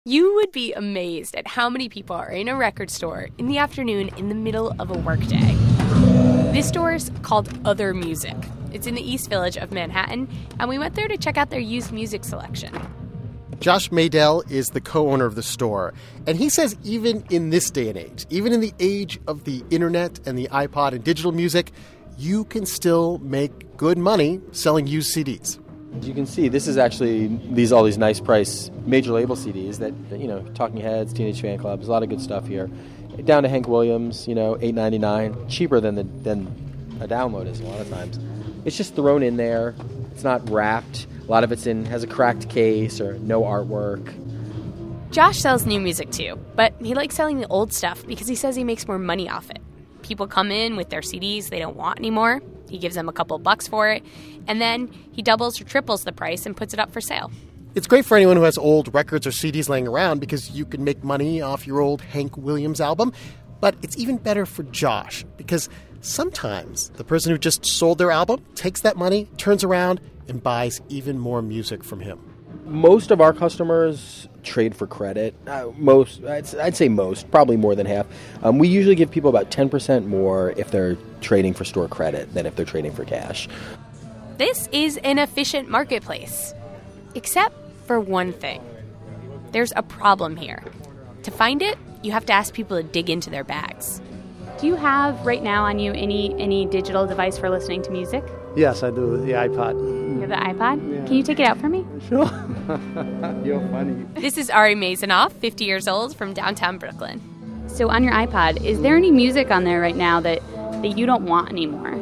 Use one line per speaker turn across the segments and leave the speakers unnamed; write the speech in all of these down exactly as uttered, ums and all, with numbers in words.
You would be amazed at how many people are in a record store in the afternoon in the middle of a workday. This store is called Other Music. It's in the East Village of Manhattan, and we went there to check out their used music selection.
Josh Maydell is the co-owner of the store, and he says even in this day and age, even in the age of the internet and the iPod and digital music, you can still make good money selling used C Ds.
As you can see, this is actually these all these nice price major label C Ds that, you know, Talking Heads, Teenage Fan Club, there's a lot of good stuff here. Down to Hank Williams, you know, eight ninety-nine, cheaper than the than a download is a lot of times. It's just thrown in there. It's not wrapped. A lot of it's in has a cracked case or no artwork.
Josh sells new music too, but he likes selling the old stuff because he says he makes more money off it. People come in with their C Ds they don't want anymore. He gives them a couple bucks for it, and then he doubles or triples the price and puts it up for sale.
It's great for anyone who has old records or C Ds laying around because you can make money off your old Hank Williams album. But it's even better for Josh because sometimes the person who just sold their album takes that money, turns around, and buys even more music from him.
Most of our customers trade for credit. Uh, most, I'd, I'd say most, probably more than half. Um, we usually give people about ten percent more if they're trading for store credit than if they're trading for cash.
This is an efficient marketplace, except for one thing. There's a problem here. To find it, you have to ask people to dig into their bags.
Do you have right now on you any any digital device for listening to music?
Yes, I do. The iPod.
You have the iPod?
Yeah.
Can you take it out for me?
Sure. You're funny.
This is Ari Mazonoff, fifty years old, from downtown Brooklyn.
So on your iPod, is there any music on there right now that, that you don't want anymore?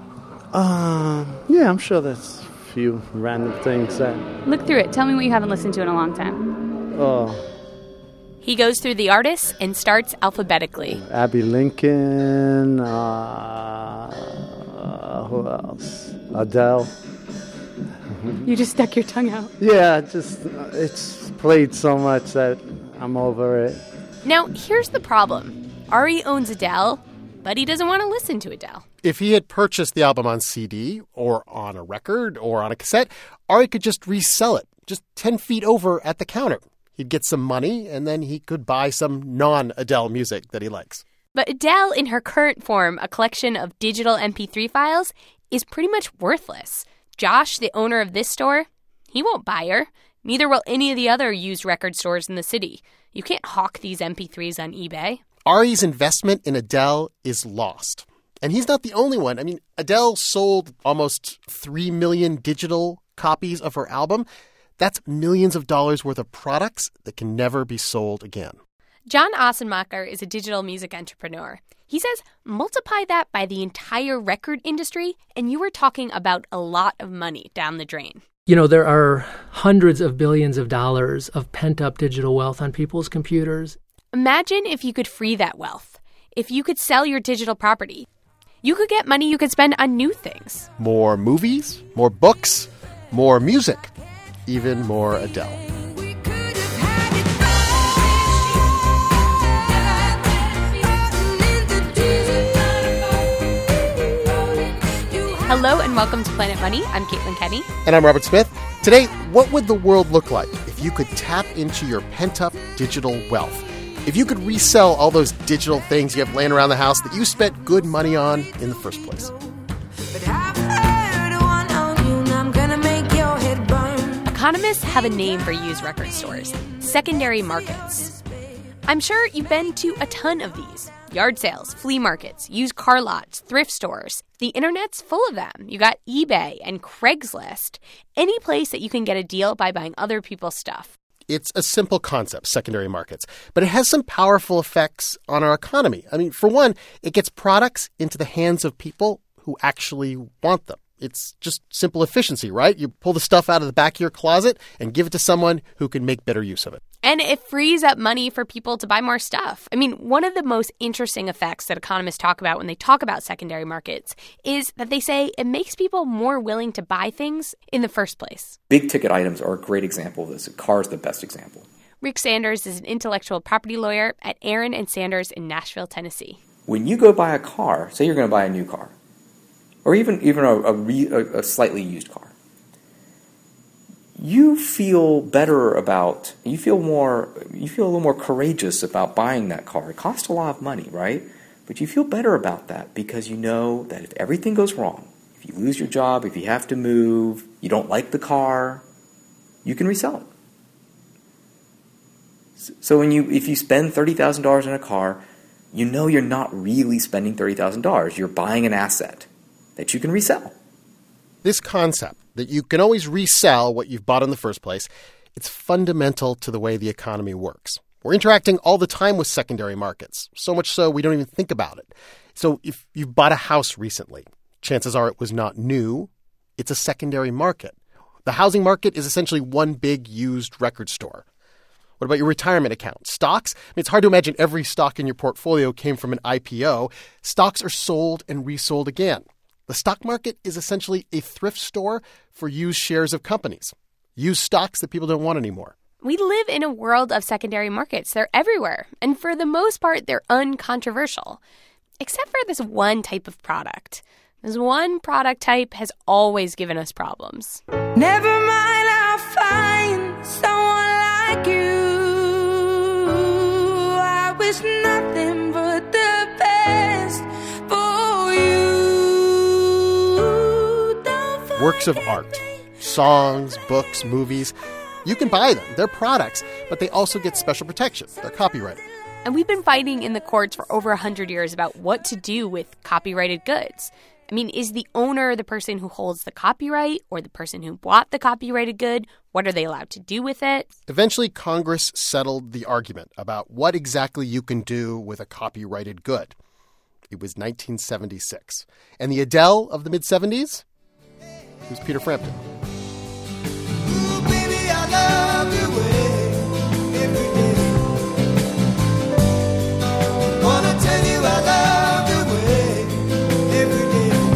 Uh, yeah, I'm sure there's a few random things that...
Look through it. Tell me what you haven't listened to in a long time.
Oh.
He goes through the artists and starts alphabetically.
Abby Lincoln, uh, uh, who else? Adele.
You just stuck your tongue out.
Yeah, just it's played so much that I'm over it.
Now, here's the problem. Ari owns Adele, but he doesn't want to listen to Adele.
If he had purchased the album on C D or on a record or on a cassette, Ari could just resell it, just ten feet over at the counter. He'd get some money, and then he could buy some non-Adele music that he likes.
But Adele, in her current form, a collection of digital M P three files, is pretty much worthless. Josh, the owner of this store, he won't buy her. Neither will any of the other used record stores in the city. You can't hawk these M P threes on eBay.
Ari's investment in Adele is lost. And he's not the only one. I mean, Adele sold almost three million digital copies of her album. That's millions of dollars worth of products that can never be sold again.
John Ossenmacher is a digital music entrepreneur. He says multiply that by the entire record industry, and you are talking about a lot of money down the drain.
You know, there are hundreds of billions of dollars of pent-up digital wealth on people's computers.
Imagine if you could free that wealth. If you could sell your digital property, you could get money you could spend on new things.
More movies, more books, more music, even more Adele.
Hello and welcome to Planet Money. I'm Caitlin Kenny.
And I'm Robert Smith. Today, what would the world look like if you could tap into your pent-up digital wealth? If you could resell all those digital things you have laying around the house that you spent good money on in the first place?
Economists have a name for used record stores: secondary markets. I'm sure you've been to a ton of these. Yard sales, flea markets, used car lots, thrift stores. The internet's full of them. You got eBay and Craigslist. Any place that you can get a deal by buying other people's stuff.
It's a simple concept, secondary markets, but it has some powerful effects on our economy. I mean, for one, it gets products into the hands of people who actually want them. It's just simple efficiency, right? You pull the stuff out of the back of your closet and give it to someone who can make better use of it.
And it frees up money for people to buy more stuff. I mean, one of the most interesting effects that economists talk about when they talk about secondary markets is that they say it makes people more willing to buy things in the first place.
Big ticket items are a great example of this. A car is the best example.
Rick Sanders is an intellectual property lawyer at Aaron and Sanders in Nashville, Tennessee.
When you go buy a car, say you're going to buy a new car, or even even a, a, re, a, a slightly used car, you feel better about, you feel more, you feel a little more courageous about buying that car. It costs a lot of money, right? But you feel better about that because you know that if everything goes wrong, if you lose your job, if you have to move, you don't like the car, you can resell it. So when you, if you spend thirty thousand dollars in a car, you know you're not really spending thirty thousand dollars. You're buying an asset that you can resell.
This concept that you can always resell what you've bought in the first place, it's fundamental to the way the economy works. We're interacting all the time with secondary markets, so much so we don't even think about it. So if you've bought a house recently, chances are it was not new. It's a secondary market. The housing market is essentially one big used record store. What about your retirement account? Stocks? I mean, it's hard to imagine every stock in your portfolio came from an I P O. Stocks are sold and resold again. The stock market is essentially a thrift store for used shares of companies, used stocks that people don't want anymore.
We live in a world of secondary markets. They're everywhere. And for the most part, they're uncontroversial, except for this one type of product. This one product type has always given us problems.
Never mind, I'll find someone like you. I wish nothing but the best for you.
Works of art, songs, books, movies. You can buy them. They're products, but they also get special protection. They're copyrighted.
And we've been fighting in the courts for over one hundred years about what to do with copyrighted goods. I mean, is the owner the person who holds the copyright or the person who bought the copyrighted good? What are they allowed to do with it?
Eventually, Congress settled the argument about what exactly you can do with a copyrighted good. It was nineteen seventy-six. And the Adele of the mid-seventies was Peter Frampton.
Ooh, baby, I love your way every day. Wanna tell you I love your way every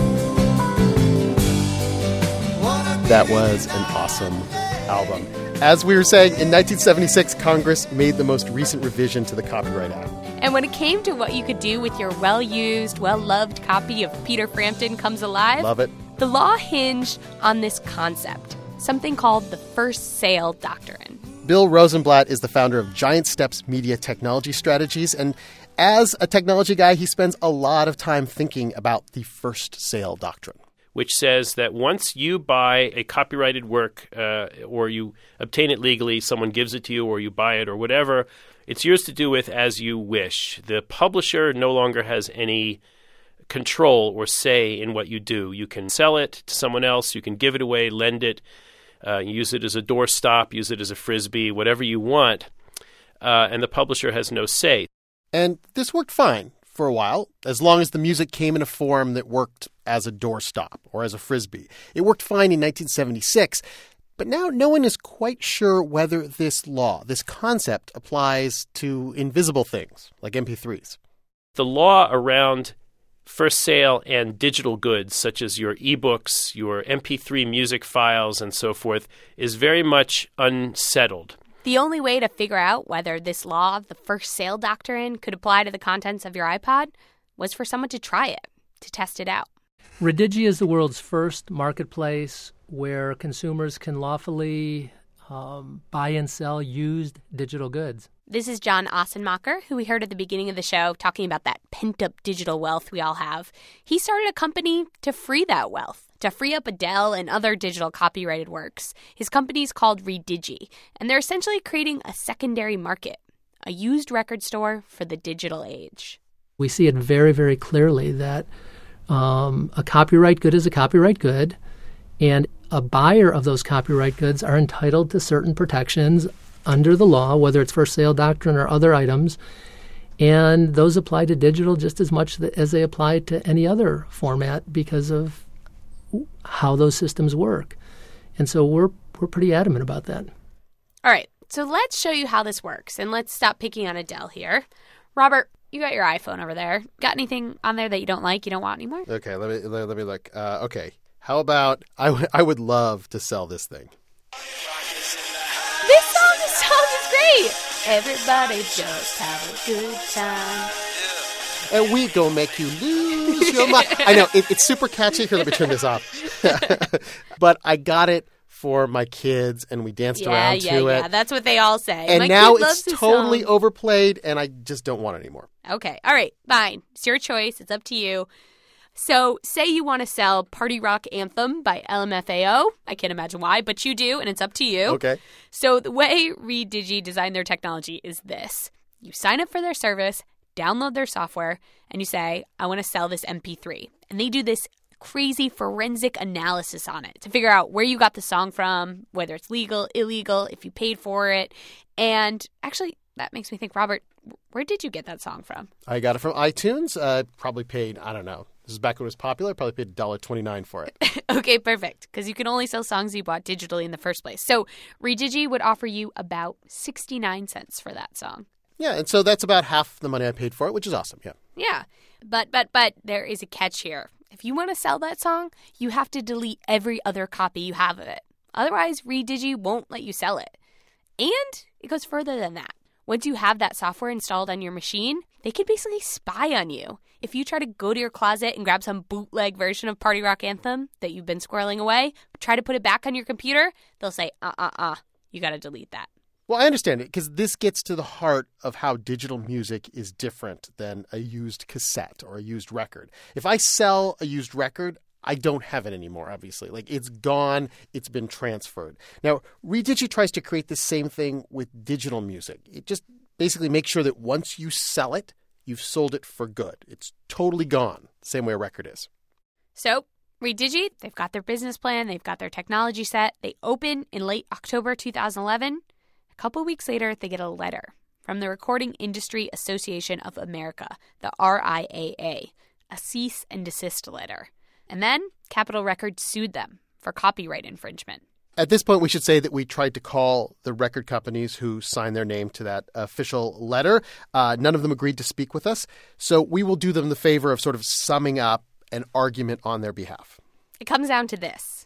day.
That was an awesome album. As we were saying, in nineteen seventy-six, Congress made the most recent revision to the Copyright Act.
And when it came to what you could do with your well-used, well-loved copy of Peter Frampton Comes Alive,
Love it.
The law hinged on this concept, something called the first sale doctrine.
Bill Rosenblatt is the founder of Giant Steps Media Technology Strategies, and as a technology guy, he spends a lot of time thinking about the first sale doctrine,
which says that once you buy a copyrighted work uh, or you obtain it legally, someone gives it to you or you buy it or whatever, it's yours to do with as you wish. The publisher no longer has any control or say in what you do. You can sell it to someone else, you can give it away, lend it, uh, use it as a doorstop, use it as a frisbee, whatever you want, uh, and the publisher has no say.
And this worked fine for a while, as long as the music came in a form that worked as a doorstop or as a frisbee. It worked fine in nineteen seventy-six, but now no one is quite sure whether this law, this concept, applies to invisible things like M P threes.
The law around first sale and digital goods, such as your ebooks, your M P three music files, and so forth, is very much unsettled.
The only way to figure out whether this law, the first sale doctrine, could apply to the contents of your iPod was for someone to try it, to test it out.
Redigia is the world's first marketplace where consumers can lawfully um, buy and sell used digital goods.
This is John Ossenmacher, who we heard at the beginning of the show talking about that pent-up digital wealth we all have. He started a company to free that wealth, to free up Adele and other digital copyrighted works. His company is called Redigi, and they're essentially creating a secondary market, a used record store for the digital age.
We see it very, very clearly that um, a copyright good is a copyright good, and a buyer of those copyright goods are entitled to certain protections under the law, whether it's first sale doctrine or other items, and those apply to digital just as much as they apply to any other format because of how those systems work. And so we're we're pretty adamant about that.
All right, so let's show you how this works, and let's stop picking on Adele here. Robert, you got your iPhone over there. Got anything on there that you don't like, you don't want anymore?
Okay, let me let, let me look. Uh, okay, how about I, w- I would love to sell this thing.
This song, this song is great. Everybody just have a good time.
And we gon' make you lose your mind. I know, it, it's super catchy. Here, let me turn this off. But I got it for my kids, and we danced
yeah,
around
yeah,
to
yeah.
it.
That's what they all say.
And
my
now
kid loves
it's
this
totally
song.
overplayed, and I just don't want it anymore.
Okay. All right. Fine. It's your choice. It's up to you. So say you want to sell Party Rock Anthem by L M F A O. I can't imagine why, but you do, and it's up to you.
Okay.
So the way Reed Digi designed their technology is this. You sign up for their service, download their software, and you say, I want to sell this M P three. And they do this crazy forensic analysis on it to figure out where you got the song from, whether it's legal, illegal, if you paid for it. And actually, that makes me think, Robert, where did you get that song from?
I got it from iTunes. Uh, probably paid, I don't know. This is back when it was popular. I probably paid one dollar and twenty-nine cents for it.
Okay, perfect. Because you can only sell songs you bought digitally in the first place. So Redigi would offer you about sixty-nine cents for that song.
Yeah, and so that's about half the money I paid for it, which is awesome, yeah.
Yeah, but, but, but there is a catch here. If you want to sell that song, you have to delete every other copy you have of it. Otherwise, Redigi won't let you sell it. And it goes further than that. Once you have that software installed on your machine, they can basically spy on you. If you try to go to your closet and grab some bootleg version of Party Rock Anthem that you've been squirreling away, try to put it back on your computer, they'll say, uh-uh-uh, you got to delete that.
Well, I understand it because this gets to the heart of how digital music is different than a used cassette or a used record. If I sell a used record, I don't have it anymore, obviously. Like, it's gone. It's been transferred. Now, Redigi tries to create the same thing with digital music. It just basically makes sure that once you sell it, you've sold it for good. It's totally gone, the same way a record is.
So, Redigi, they've got their business plan. They've got their technology set. They open in late October two thousand eleven. A couple weeks later, they get a letter from the Recording Industry Association of America, the R I A A, a cease and desist letter. And then Capitol Records sued them for copyright infringement.
At this point, we should say that we tried to call the record companies who signed their name to that official letter. Uh, none of them agreed to speak with us. So we will do them the favor of sort of summing up an argument on their behalf.
It comes down to this.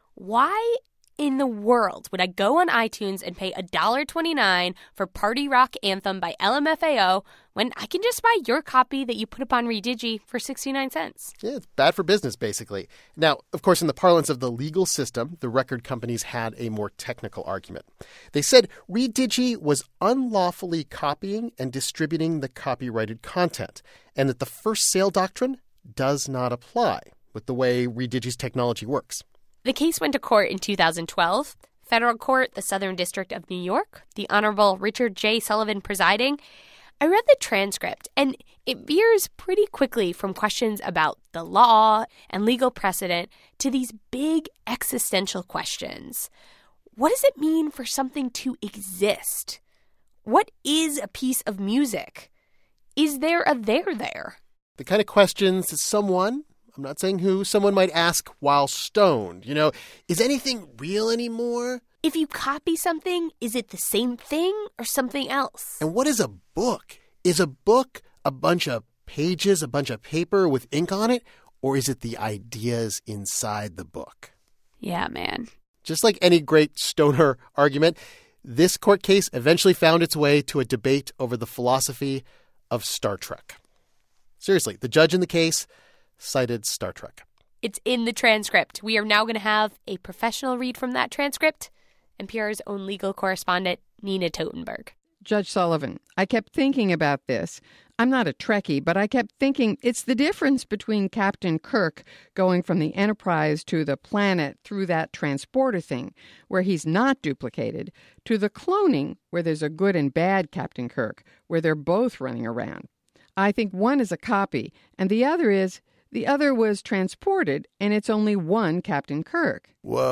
Why in the world would I go on iTunes and pay one dollar and twenty-nine cents for Party Rock Anthem by L M F A O when I can just buy your copy that you put up on Redigi for sixty-nine cents?
Yeah, it's bad for business, basically. Now, of course, in the parlance of the legal system, the record companies had a more technical argument. They said Redigi was unlawfully copying and distributing the copyrighted content, and that the first sale doctrine does not apply with the way Redigi's technology works.
The case went to court in two thousand twelve. Federal Court, the Southern District of New York, the Honorable Richard J. Sullivan presiding. I read the transcript, and it veers pretty quickly from questions about the law and legal precedent to these big existential questions. What does it mean for something to exist? What is a piece of music? Is there a there there?
The kind of questions that someone, I'm not saying who, someone might ask while stoned. You know, is anything real anymore?
If you copy something, is it the same thing or something else?
And what is a book? Is a book a bunch of pages, a bunch of paper with ink on it? Or is it the ideas inside the book?
Yeah, man.
Just like any great stoner argument, this court case eventually found its way to a debate over the philosophy of Star Trek. Seriously, the judge in the case cited Star Trek.
It's in the transcript. We are now going to have a professional read from that transcript. N P R's own legal correspondent, Nina Totenberg.
Judge Sullivan, I kept thinking about this. I'm not a Trekkie, but I kept thinking it's the difference between Captain Kirk going from the Enterprise to the planet through that transporter thing, where he's not duplicated, to the cloning, where there's a good and bad Captain Kirk, where they're both running around. I think one is a copy, and the other is, the other was transported, and it's only one Captain Kirk.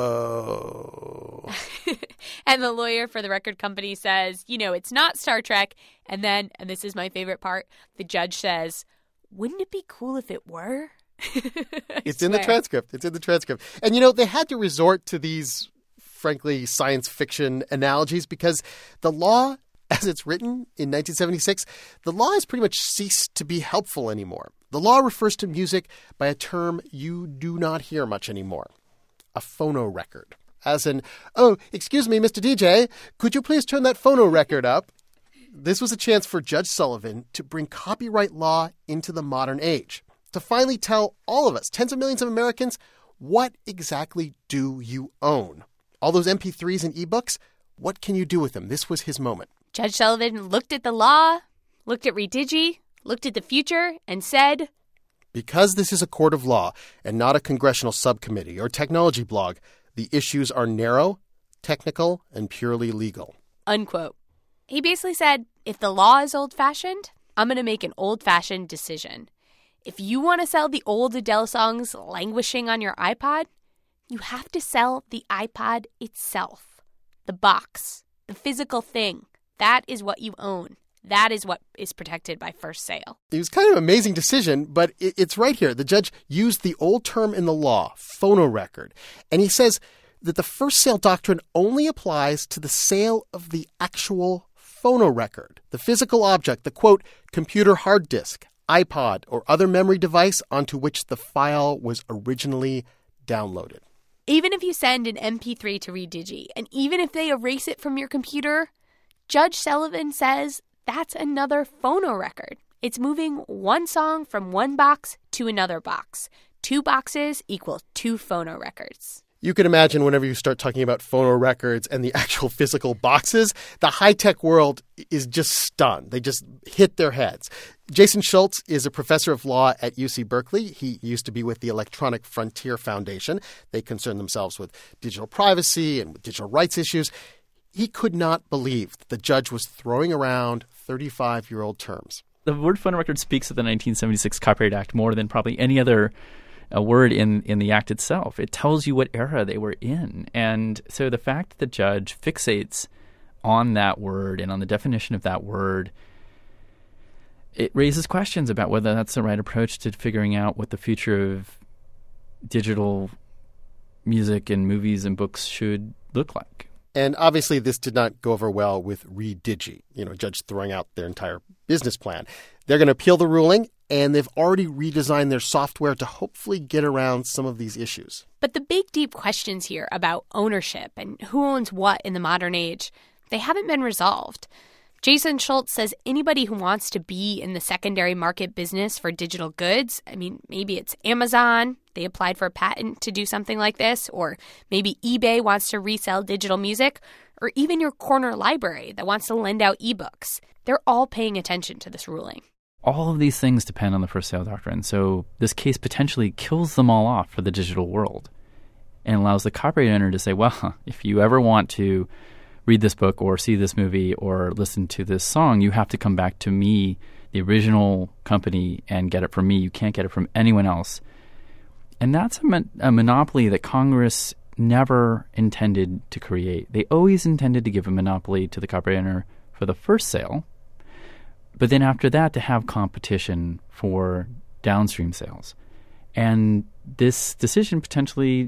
Whoa.
And the lawyer for the record company says, you know, it's not Star Trek. And then, and this is my favorite part, the judge says, wouldn't it be cool if it were?
It's in the transcript. It's in the transcript. And, you know, they had to resort to these, frankly, science fiction analogies because the law, as it's written in nineteen seventy-six, the law has pretty much ceased to be helpful anymore. The law refers to music by a term you do not hear much anymore, a phonorecord. As in, oh, excuse me, Mister D J, could you please turn that phonorecord up? This was a chance for Judge Sullivan to bring copyright law into the modern age, to finally tell all of us, tens of millions of Americans, what exactly do you own? All those M P threes and ebooks, what can you do with them? This was his moment.
Judge Sullivan looked at the law, looked at Redigi, looked at the future, and said,
because this is a court of law and not a congressional subcommittee or technology blog, the issues are narrow, technical, and purely legal.
Unquote. He basically said, if the law is old-fashioned, I'm going to make an old-fashioned decision. If you want to sell the old Adele songs languishing on your iPod, you have to sell the iPod itself. The box, the physical thing. That is what you own. That is what is protected by first sale.
It was kind of an amazing decision, but it's right here. The judge used the old term in the law, phonorecord, and he says that the first sale doctrine only applies to the sale of the actual phonorecord, the physical object, the, quote, computer hard disk, iPod, or other memory device onto which the file was originally downloaded.
Even if you send an M P three to Redigi, and even if they erase it from your computer, Judge Sullivan says that's another phonorecord. It's moving one song from one box to another box. Two boxes equal two phonorecords.
You can imagine whenever you start talking about phonorecords and the actual physical boxes, the high-tech world is just stunned. They just hit their heads. Jason Schultz is a professor of law at U C Berkeley. He used to be with the Electronic Frontier Foundation. They concern themselves with digital privacy and with digital rights issues. He could not believe that the judge was throwing around thirty-five-year-old terms.
The word phonorecord speaks of the nineteen seventy-six Copyright Act more than probably any other uh, word in, in the act itself. It tells you what era they were in. And so the fact that the judge fixates on that word and on the definition of that word, it raises questions about whether that's the right approach to figuring out what the future of digital music and movies and books should look like.
And obviously this did not go over well with Redigi, you know, a judge throwing out their entire business plan. They're going to appeal the ruling, and they've already redesigned their software to hopefully get around some of these issues.
But the big, deep questions here about ownership and who owns what in the modern age, they haven't been resolved. Jason Schultz says anybody who wants to be in the secondary market business for digital goods, I mean, maybe it's Amazon, they applied for a patent to do something like this, or maybe eBay wants to resell digital music, or even your corner library that wants to lend out ebooks. They're all paying attention to this ruling.
All of these things depend on the first sale doctrine, so this case potentially kills them all off for the digital world and allows the copyright owner to say, well, if you ever want to read this book or see this movie or listen to this song, you have to come back to me, the original company, and get it from me. You can't get it from anyone else. And that's a, mon- a monopoly that Congress never intended to create. They always intended to give a monopoly to the copyright owner for the first sale, but then after that to have competition for downstream sales. And this decision potentially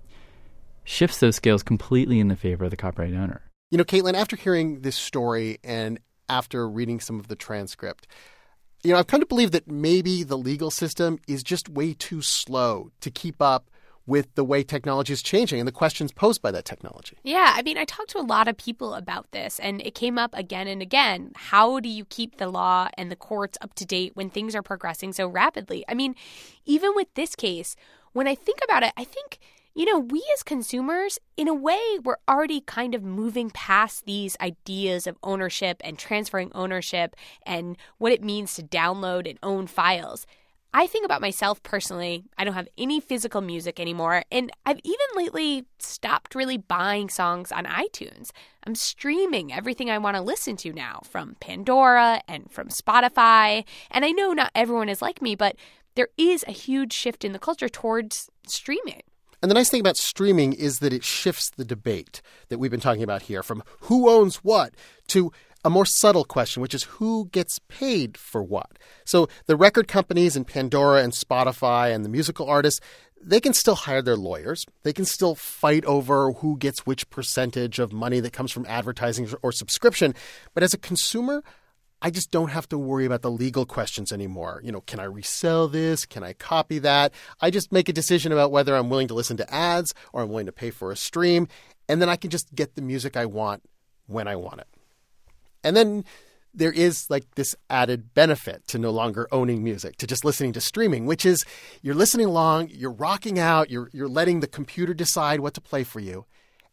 shifts those scales completely in the favor of the copyright owner.
You know, Caitlin, after hearing this story and after reading some of the transcript, you know, I've come to believe that maybe the legal system is just way too slow to keep up with the way technology is changing and the questions posed by that technology.
Yeah, I mean, I talked to a lot of people about this, and it came up again and again. How do you keep the law and the courts up to date when things are progressing so rapidly? I mean, even with this case, when I think about it, I think, you know, we as consumers, in a way, we're already kind of moving past these ideas of ownership and transferring ownership and what it means to download and own files. I think about myself personally. I don't have any physical music anymore, and I've even lately stopped really buying songs on iTunes. I'm streaming everything I want to listen to now from Pandora and from Spotify, and I know not everyone is like me, but there is a huge shift in the culture towards streaming.
And the nice thing about streaming is that it shifts the debate that we've been talking about here from who owns what to a more subtle question, which is who gets paid for what. So the record companies and Pandora and Spotify and the musical artists, they can still hire their lawyers. They can still fight over who gets which percentage of money that comes from advertising or subscription. But as a consumer, I just don't have to worry about the legal questions anymore. You know, can I resell this? Can I copy that? I just make a decision about whether I'm willing to listen to ads or I'm willing to pay for a stream. And then I can just get the music I want when I want it. And then there is like this added benefit to no longer owning music, to just listening to streaming, which is you're listening along, you're rocking out, you're you're letting the computer decide what to play for you.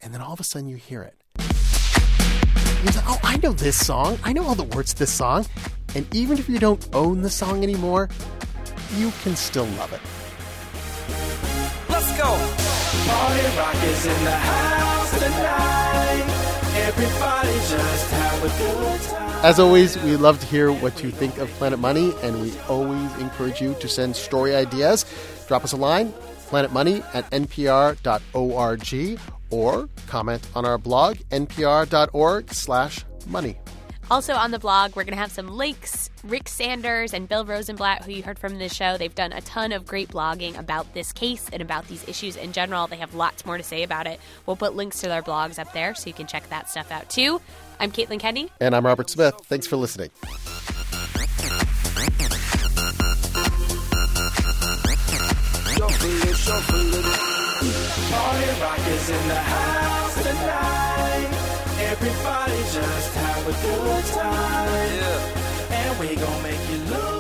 and then all of a sudden you hear it. You're like, oh, I know this song. I know all the words to this song. And even if you don't own the song anymore, you can still love it.
Let's go! Party rock is in the house tonight. Everybody just have a good time.
As always, we love to hear what you think of Planet Money, and we always encourage you to send story ideas. Drop us a line, planetmoney at n p r dot org, or comment on our blog, n p r dot org slash money.
Also on the blog, we're going to have some links. Rick Sanders and Bill Rosenblatt, who you heard from in this show, they've done a ton of great blogging about this case and about these issues in general. They have lots more to say about it. We'll put links to their blogs up there so you can check that stuff out too. I'm Caitlin Kennedy.
And I'm Robert Smith. Thanks for listening.
Party rock is in the house tonight. Everybody just have a good time. Yeah. And we gon' make you look